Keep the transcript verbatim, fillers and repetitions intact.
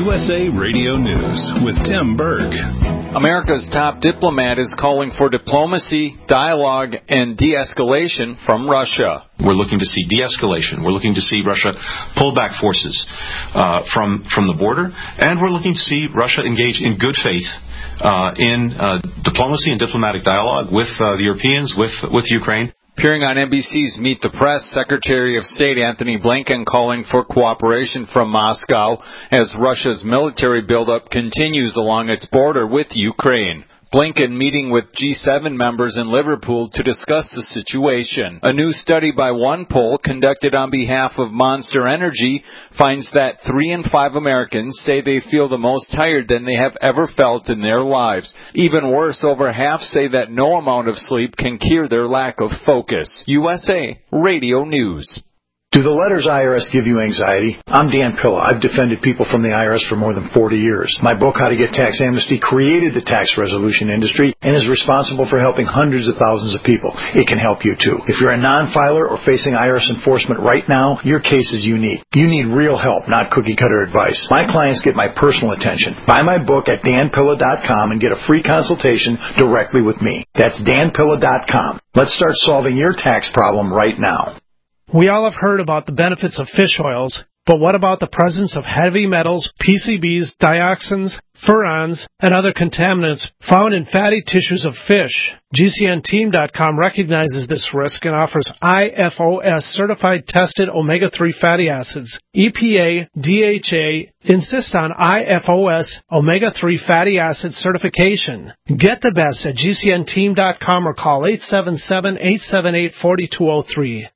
U S A Radio News with Tim Berg. America's top diplomat is calling for diplomacy, dialogue, and de-escalation from Russia. We're looking to see de-escalation. We're looking to see Russia pull back forces uh, from, from the border, and we're looking to see Russia engage in good faith uh, in uh, diplomacy and diplomatic dialogue with uh, the Europeans, with, with Ukraine. Appearing on N B C's Meet the Press, Secretary of State Antony Blinken calling for cooperation from Moscow as Russia's military buildup continues along its border with Ukraine. Blinken meeting with G seven members in Liverpool to discuss the situation. A new study by OnePoll conducted on behalf of Monster Energy finds that three in five Americans say they feel the most tired than they have ever felt in their lives. Even worse, over half say that no amount of sleep can cure their lack of focus. U S A Radio News. Do the letters I R S give you anxiety? I'm Dan Pilla. I've defended people from the I R S for more than forty years. My book, How to Get Tax Amnesty, created the tax resolution industry and is responsible for helping hundreds of thousands of people. It can help you, too. If you're a non-filer or facing I R S enforcement right now, your case is unique. You need real help, not cookie-cutter advice. My clients get my personal attention. Buy my book at dan pilla dot com and get a free consultation directly with me. That's dan pilla dot com. Let's start solving your tax problem right now. We all have heard about the benefits of fish oils, but what about the presence of heavy metals, P C Bs, dioxins, furans, and other contaminants found in fatty tissues of fish? G C N team dot com recognizes this risk and offers I F O S-certified tested omega three fatty acids. E P A, D H A insist on I F O S omega three fatty acid certification. Get the best at G C N team dot com or call eight seven seven, eight seven eight, four two zero three.